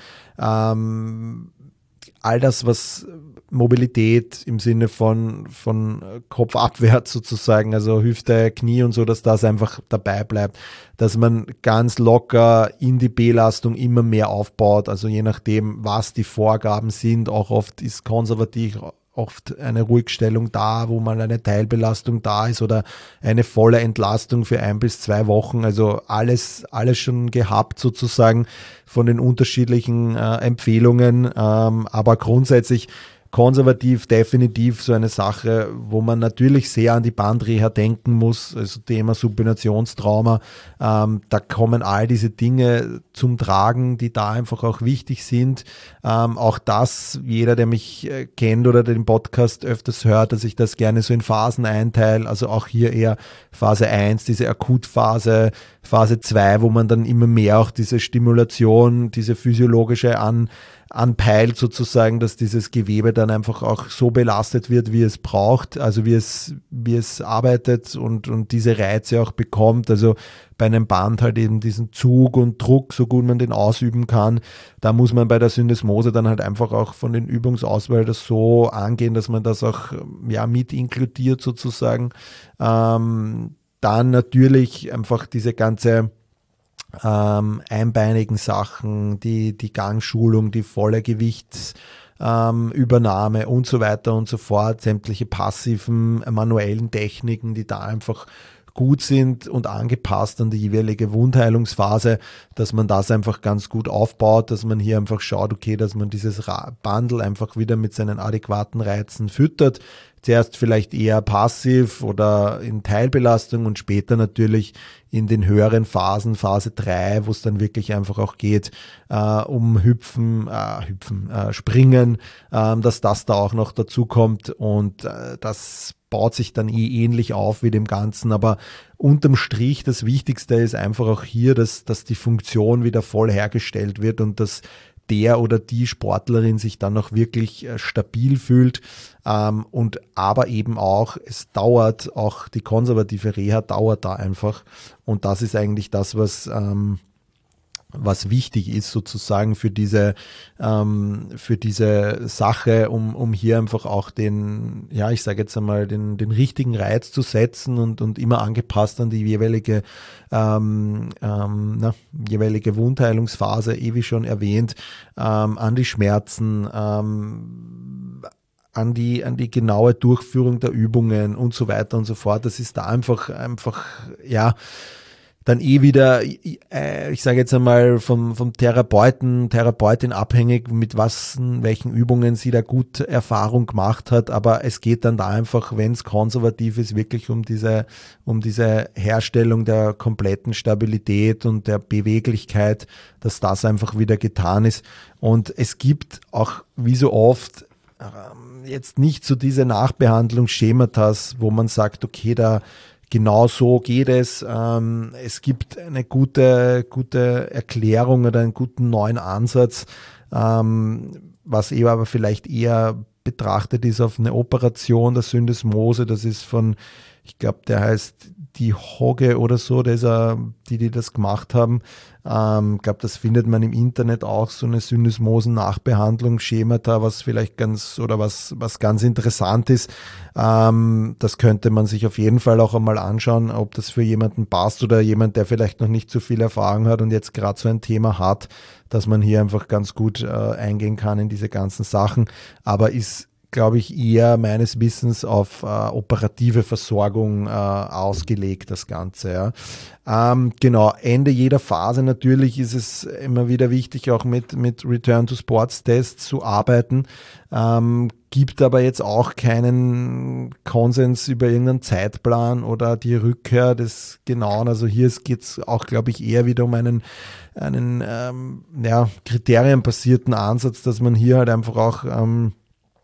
ähm, all das, was Mobilität im Sinne von, von Kopf abwärts sozusagen, also Hüfte, Knie und so, dass das einfach dabei bleibt, dass man ganz locker in die Belastung immer mehr aufbaut, also je nachdem, was die Vorgaben sind, auch oft ist konservativ oft eine Ruhigstellung da, wo mal eine Teilbelastung da ist oder eine volle Entlastung für ein bis zwei Wochen. Also alles, alles schon gehabt sozusagen von den unterschiedlichen äh, Empfehlungen. Ähm, aber grundsätzlich konservativ definitiv so eine Sache, wo man natürlich sehr an die Bandreha denken muss, also Thema Supinationstrauma. Ähm, da kommen all diese Dinge zum Tragen, die da einfach auch wichtig sind. Ähm, auch das, jeder, der mich äh, kennt oder den Podcast öfters hört, dass ich das gerne so in Phasen einteile. Also auch hier eher Phase eins, diese Akutphase, Phase zwei, wo man dann immer mehr auch diese Stimulation, diese physiologische an anpeilt sozusagen, dass dieses Gewebe dann einfach auch so belastet wird, wie es braucht, also wie es, wie es arbeitet und, und diese Reize auch bekommt. Also bei einem Band halt eben diesen Zug und Druck, so gut man den ausüben kann. Da muss man bei der Syndesmose dann halt einfach auch von den Übungsauswahl das so angehen, dass man das auch ja, mit inkludiert sozusagen. Ähm, dann natürlich einfach diese ganze Ähm, einbeinigen Sachen, die, die Gangschulung, die volle Gewichtsübernahme ähm, und so weiter und so fort, sämtliche passiven, äh, manuellen Techniken, die da einfach gut sind und angepasst an die jeweilige Wundheilungsphase, dass man das einfach ganz gut aufbaut, dass man hier einfach schaut, okay, dass man dieses Bundle einfach wieder mit seinen adäquaten Reizen füttert. Zuerst vielleicht eher passiv oder in Teilbelastung und später natürlich in den höheren Phasen, Phase drei, wo es dann wirklich einfach auch geht, äh, um Hüpfen, äh, Hüpfen, äh, Springen, äh, dass das da auch noch dazu kommt und äh, das baut sich dann eh ähnlich auf wie dem Ganzen, aber unterm Strich das Wichtigste ist einfach auch hier, dass, dass die Funktion wieder voll hergestellt wird und dass der oder die Sportlerin sich dann auch wirklich äh, stabil fühlt ähm, und aber eben auch, es dauert, auch die konservative Reha dauert da einfach und das ist eigentlich das, was ähm, was wichtig ist sozusagen für diese ähm, für diese Sache, um um hier einfach auch den, ja ich sage jetzt einmal, den den richtigen Reiz zu setzen und und immer angepasst an die jeweilige ähm, ähm, na, jeweilige Wundheilungsphase, eh wie schon erwähnt, ähm, an die Schmerzen, ähm, an die an die genaue Durchführung der Übungen und so weiter und so fort. Das ist da einfach einfach ja dann eh wieder, ich sage jetzt einmal, vom, vom Therapeuten, Therapeutin abhängig, mit was, welchen Übungen sie da gut Erfahrung gemacht hat. Aber es geht dann da einfach, wenn es konservativ ist, wirklich um diese, um diese Herstellung der kompletten Stabilität und der Beweglichkeit, dass das einfach wieder getan ist. Und es gibt auch, wie so oft, jetzt nicht so diese Nachbehandlungsschematas, wo man sagt, okay, da genau so geht es. Ähm, es gibt eine gute, gute Erklärung oder einen guten neuen Ansatz, ähm, was eben aber vielleicht eher betrachtet ist auf eine Operation der Syndesmose. Das ist von, ich glaube, der heißt die Hogge oder so, der ist a, die, die das gemacht haben. Ähm, ich glaube, das findet man im Internet auch, so eine Syndesmosen-Nachbehandlungsschemata, was vielleicht ganz oder was, was ganz interessant ist. Ähm, das könnte man sich auf jeden Fall auch einmal anschauen, ob das für jemanden passt oder jemand, der vielleicht noch nicht so viel Erfahrung hat und jetzt gerade so ein Thema hat, dass man hier einfach ganz gut äh, eingehen kann in diese ganzen Sachen. Aber ist, glaube ich, eher meines Wissens auf äh, operative Versorgung äh, ausgelegt, das Ganze. Ja. Ähm, genau, Ende jeder Phase natürlich ist es immer wieder wichtig, auch mit, mit Return-to-Sports-Tests zu arbeiten. Ähm, gibt aber jetzt auch keinen Konsens über irgendeinen Zeitplan oder die Rückkehr des Genauen. Also hier geht es auch, glaube ich, eher wieder um einen, einen ähm, ja, kriterienbasierten Ansatz, dass man hier halt einfach auch ähm,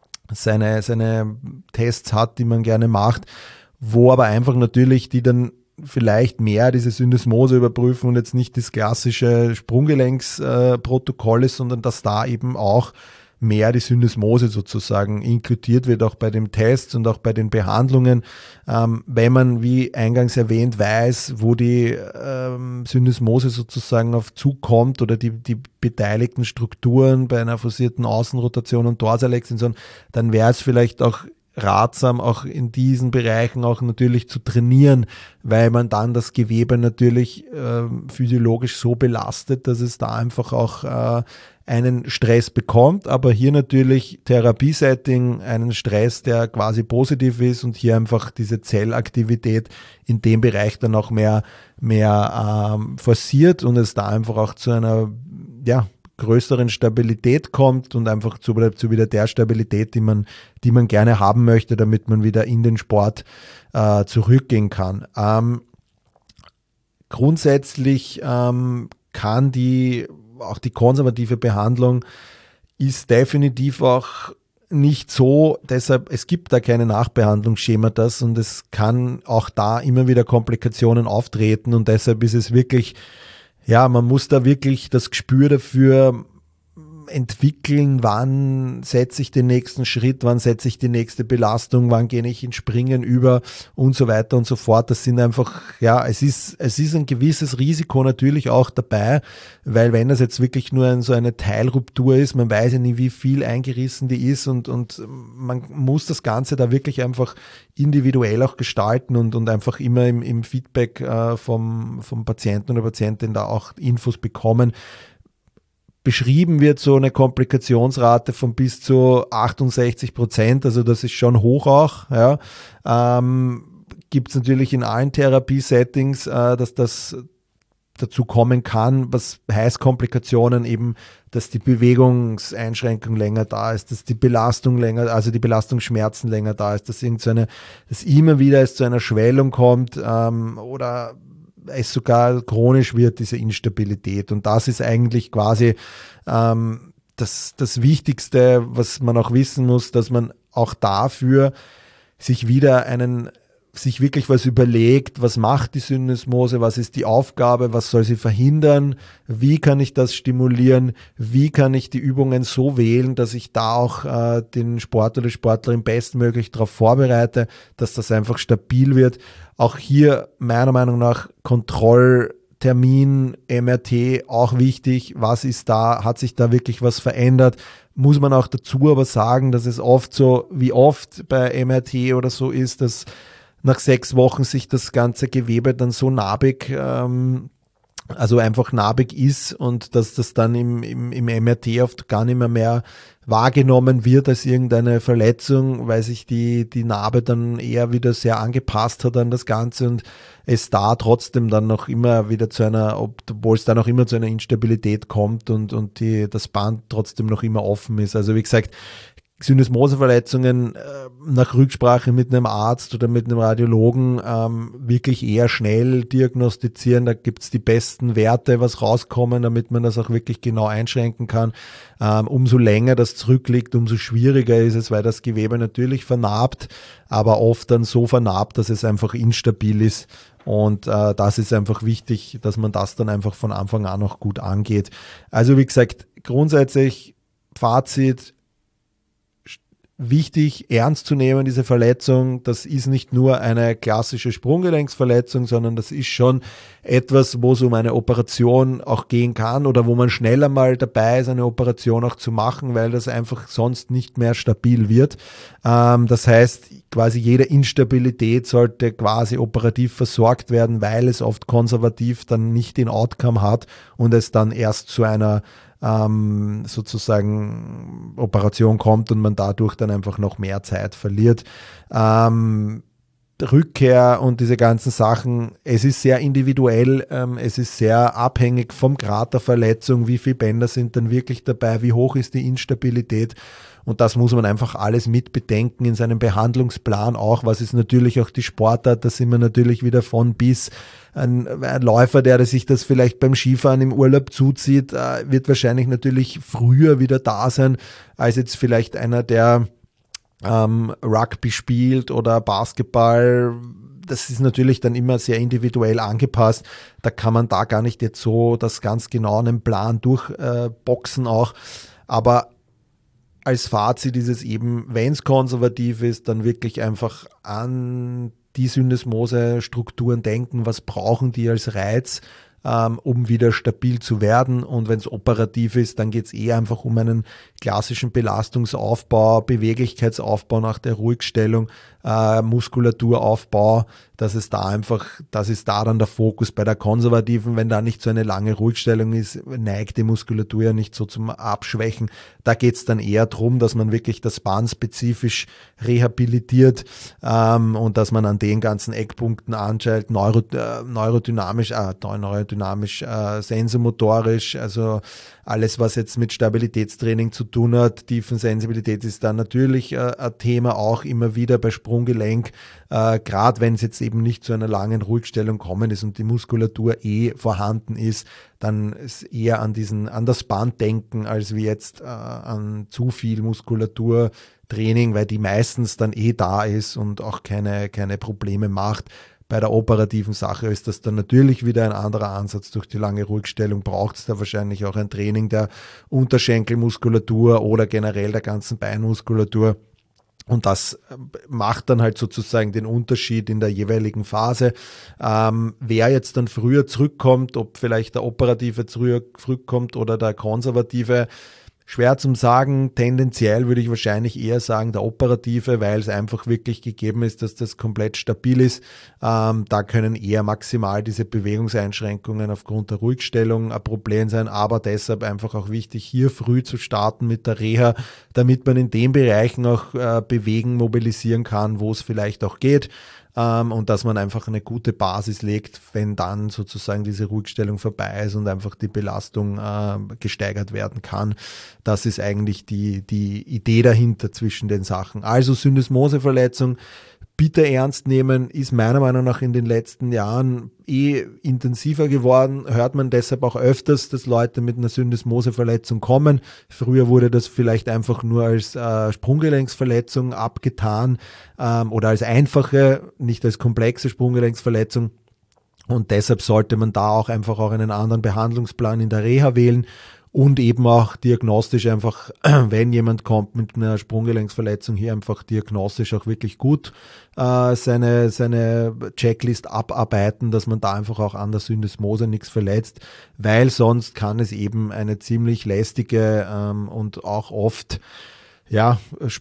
seine, seine Tests hat, die man gerne macht, wo aber einfach natürlich die dann vielleicht mehr diese Syndesmose überprüfen und jetzt nicht das klassische Sprunggelenksprotokoll ist, sondern dass da eben auch mehr die Syndesmose sozusagen inkludiert wird, auch bei den Tests und auch bei den Behandlungen. Ähm, wenn man, wie eingangs erwähnt, weiß, wo die ähm, Syndesmose sozusagen auf Zug kommt oder die, die beteiligten Strukturen bei einer forcierten Außenrotation und Dorsalextension, dann wäre es vielleicht auch ratsam, auch in diesen Bereichen auch natürlich zu trainieren, weil man dann das Gewebe natürlich äh, physiologisch so belastet, dass es da einfach auch äh, einen Stress bekommt, aber hier natürlich Therapiesetting, einen Stress, der quasi positiv ist und hier einfach diese Zellaktivität in dem Bereich dann auch mehr, mehr ähm, forciert und es da einfach auch zu einer ja, größeren Stabilität kommt und einfach zu, zu wieder der Stabilität, die man, die man gerne haben möchte, damit man wieder in den Sport äh, zurückgehen kann. Ähm, grundsätzlich ähm, kann die, auch die konservative Behandlung ist definitiv auch nicht so, deshalb, es gibt da keine Nachbehandlungsschemata und es kann auch da immer wieder Komplikationen auftreten und deshalb ist es wirklich, ja, man muss da wirklich das Gespür dafür entwickeln, wann setze ich den nächsten Schritt, wann setze ich die nächste Belastung, wann gehe ich ins Springen über und so weiter und so fort. Das sind einfach, ja, es ist, es ist ein gewisses Risiko natürlich auch dabei, weil wenn das jetzt wirklich nur ein, so eine Teilruptur ist, man weiß ja nie, wie viel eingerissen die ist und, und man muss das Ganze da wirklich einfach individuell auch gestalten und, und einfach immer im, im Feedback äh, vom, vom Patienten oder Patientin da auch Infos bekommen. Beschrieben wird so eine Komplikationsrate von bis zu achtundsechzig Prozent, also das ist schon hoch auch. Ja. Ähm, gibt es natürlich in allen Therapie-Settings, äh, dass das dazu kommen kann, was heißt Komplikationen eben, dass die Bewegungseinschränkung länger da ist, dass die Belastung länger, also die Belastungsschmerzen länger da ist, dass irgend so eine, dass immer wieder es zu einer Schwellung kommt ähm, oder es sogar chronisch wird, diese Instabilität. Und das ist eigentlich quasi ähm, das, das Wichtigste, was man auch wissen muss, dass man auch dafür sich wieder einen, sich wirklich was überlegt, was macht die Syndesmose, was ist die Aufgabe, was soll sie verhindern, wie kann ich das stimulieren, wie kann ich die Übungen so wählen, dass ich da auch äh, den Sportler oder Sportlerin bestmöglich darauf vorbereite, dass das einfach stabil wird. Auch hier meiner Meinung nach Kontrolltermin, M R T auch wichtig. Was ist da? Hat sich da wirklich was verändert? Muss man auch dazu aber sagen, dass es oft so, wie oft bei M R T oder so ist, dass nach sechs Wochen sich das ganze Gewebe dann so narbig, ähm, also einfach narbig ist und dass das dann im, im, im M R T oft gar nicht mehr, mehr wahrgenommen wird als irgendeine Verletzung, weil sich die, die Narbe dann eher wieder sehr angepasst hat an das Ganze und es da trotzdem dann noch immer wieder zu einer, obwohl es dann auch immer zu einer Instabilität kommt und, und die, das Band trotzdem noch immer offen ist. Also wie gesagt, Syndesmoseverletzungen äh, nach Rücksprache mit einem Arzt oder mit einem Radiologen ähm, wirklich eher schnell diagnostizieren. Da gibt es die besten Werte, was rauskommen, damit man das auch wirklich genau einschränken kann. Ähm, umso länger das zurückliegt, umso schwieriger ist es, weil das Gewebe natürlich vernarbt, aber oft dann so vernarbt, dass es einfach instabil ist. Und äh, das ist einfach wichtig, dass man das dann einfach von Anfang an auch gut angeht. Also wie gesagt, grundsätzlich Fazit, wichtig, ernst zu nehmen, diese Verletzung. Das ist nicht nur eine klassische Sprunggelenksverletzung, sondern das ist schon etwas, wo es um eine Operation auch gehen kann oder wo man schneller mal dabei ist, eine Operation auch zu machen, weil das einfach sonst nicht mehr stabil wird. Ähm, das heißt, quasi jede Instabilität sollte quasi operativ versorgt werden, weil es oft konservativ dann nicht den Outcome hat und es dann erst zu einer Ähm, sozusagen Operation kommt und man dadurch dann einfach noch mehr Zeit verliert. Ähm, Rückkehr und diese ganzen Sachen, es ist sehr individuell, ähm, es ist sehr abhängig vom Grad der Verletzung, wie viele Bänder sind dann wirklich dabei, wie hoch ist die Instabilität und das muss man einfach alles mit bedenken in seinem Behandlungsplan auch, was ist natürlich auch die Sportart, da sind wir natürlich wieder von bis. Ein, ein Läufer, der sich das vielleicht beim Skifahren im Urlaub zuzieht, äh, wird wahrscheinlich natürlich früher wieder da sein, als jetzt vielleicht einer, der ähm, Rugby spielt oder Basketball. Das ist natürlich dann immer sehr individuell angepasst. Da kann man da gar nicht jetzt so das ganz genau einen Plan durchboxen äh, auch. Aber als Fazit ist es eben, wenn es konservativ ist, dann wirklich einfach an die Syndesmose-Strukturen denken, was brauchen die als Reiz, ähm, um wieder stabil zu werden. Und wenn es operativ ist, dann geht es eher einfach um einen klassischen Belastungsaufbau, Beweglichkeitsaufbau nach der Ruhigstellung, äh, Muskulaturaufbau, dass es da einfach, das ist da dann der Fokus. Bei der konservativen, wenn da nicht so eine lange Ruhigstellung ist, neigt die Muskulatur ja nicht so zum Abschwächen. Da geht es dann eher darum, dass man wirklich das Band spezifisch rehabilitiert ähm, und dass man an den ganzen Eckpunkten anschaltet, Neuro, äh, neurodynamisch, äh, neurodynamisch, äh, sensomotorisch, also alles, was jetzt mit Stabilitätstraining zu tun hat. Tiefensensibilität ist dann natürlich äh, ein Thema, auch immer wieder bei Sprunggelenk, äh, gerade wenn es jetzt eben nicht zu einer langen Ruhigstellung kommen ist und die Muskulatur eh vorhanden ist, dann ist eher an diesen, an das Band denken, als wie jetzt äh, an zu viel Muskulaturtraining, weil die meistens dann eh da ist und auch keine, keine Probleme macht. Bei der operativen Sache ist das dann natürlich wieder ein anderer Ansatz. Durch die lange Ruhigstellung braucht es da wahrscheinlich auch ein Training der Unterschenkelmuskulatur oder generell der ganzen Beinmuskulatur. Und das macht dann halt sozusagen den Unterschied in der jeweiligen Phase. Ähm, wer jetzt dann früher zurückkommt, ob vielleicht der Operative früher zurückkommt oder der Konservative, schwer zum sagen. Tendenziell würde ich wahrscheinlich eher sagen der Operative, weil es einfach wirklich gegeben ist, dass das komplett stabil ist. Ähm, da können eher maximal diese Bewegungseinschränkungen aufgrund der Ruhigstellung ein Problem sein, aber deshalb einfach auch wichtig, hier früh zu starten mit der Reha, damit man in den Bereichen auch äh, bewegen, mobilisieren kann, wo es vielleicht auch geht. Und dass man einfach eine gute Basis legt, wenn dann sozusagen diese Ruhigstellung vorbei ist und einfach die Belastung äh, gesteigert werden kann. Das ist eigentlich die, die Idee dahinter zwischen den Sachen. Also Syndesmoseverletzung, bitte ernst nehmen, ist meiner Meinung nach in den letzten Jahren eh intensiver geworden. Hört man deshalb auch öfters, dass Leute mit einer Syndesmoseverletzung kommen. Früher wurde das vielleicht einfach nur als äh, Sprunggelenksverletzung abgetan ähm, oder als einfache, nicht als komplexe Sprunggelenksverletzung. Und deshalb sollte man da auch einfach auch einen anderen Behandlungsplan in der Reha wählen. Und eben auch diagnostisch einfach, wenn jemand kommt mit einer Sprunggelenksverletzung, hier einfach diagnostisch auch wirklich gut äh, seine, seine Checklist abarbeiten, dass man da einfach auch an der Syndesmose nichts verletzt, weil sonst kann es eben eine ziemlich lästige ähm, und auch oft ja,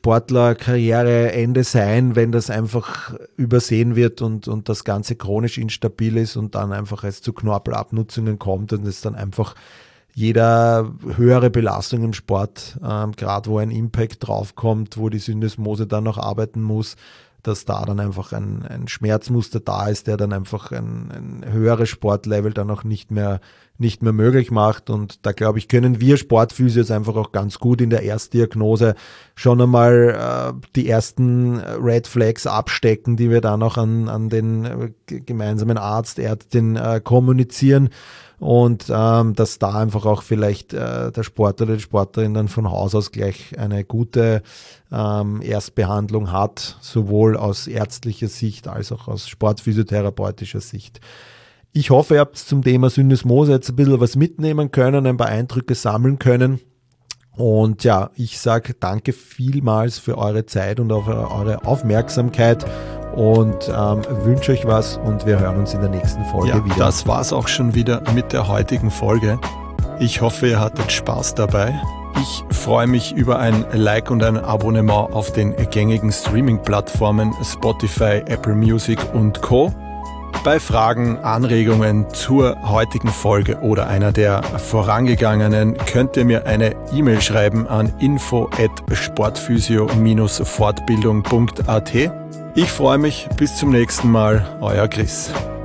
Sportler-Karriereende sein, wenn das einfach übersehen wird und, und das Ganze chronisch instabil ist und dann einfach es zu Knorpelabnutzungen kommt und es dann einfach jeder höhere Belastung im Sport, ähm, gerade wo ein Impact draufkommt, wo die Syndesmose dann noch arbeiten muss, dass da dann einfach ein, ein Schmerzmuster da ist, der dann einfach ein, ein höheres Sportlevel dann auch nicht mehr, nicht mehr möglich macht. Und da glaube ich, können wir Sportphysios einfach auch ganz gut in der Erstdiagnose schon einmal äh, die ersten Red Flags abstecken, die wir dann auch an, an den äh, gemeinsamen Arzt, Ärztin äh, kommunizieren. Und ähm, dass da einfach auch vielleicht äh, der Sportler oder die Sportlerin dann von Haus aus gleich eine gute ähm, Erstbehandlung hat, sowohl aus ärztlicher Sicht als auch aus sportphysiotherapeutischer Sicht. Ich hoffe, ihr habt zum Thema Syndesmose jetzt ein bisschen was mitnehmen können, ein paar Eindrücke sammeln können. Und ja, ich sage danke vielmals für eure Zeit und auch für eure Aufmerksamkeit. Und ähm, wünsche euch was und wir hören uns in der nächsten Folge ja, wieder. Das war's auch schon wieder mit der heutigen Folge. Ich hoffe, ihr hattet Spaß dabei. Ich freue mich über ein Like und ein Abonnement auf den gängigen Streaming-Plattformen Spotify, Apple Music und Co. Bei Fragen, Anregungen zur heutigen Folge oder einer der vorangegangenen könnt ihr mir eine E-Mail schreiben an info at sportphysio Bindestrich fortbildung punkt at. Ich freue mich, bis zum nächsten Mal, euer Chris.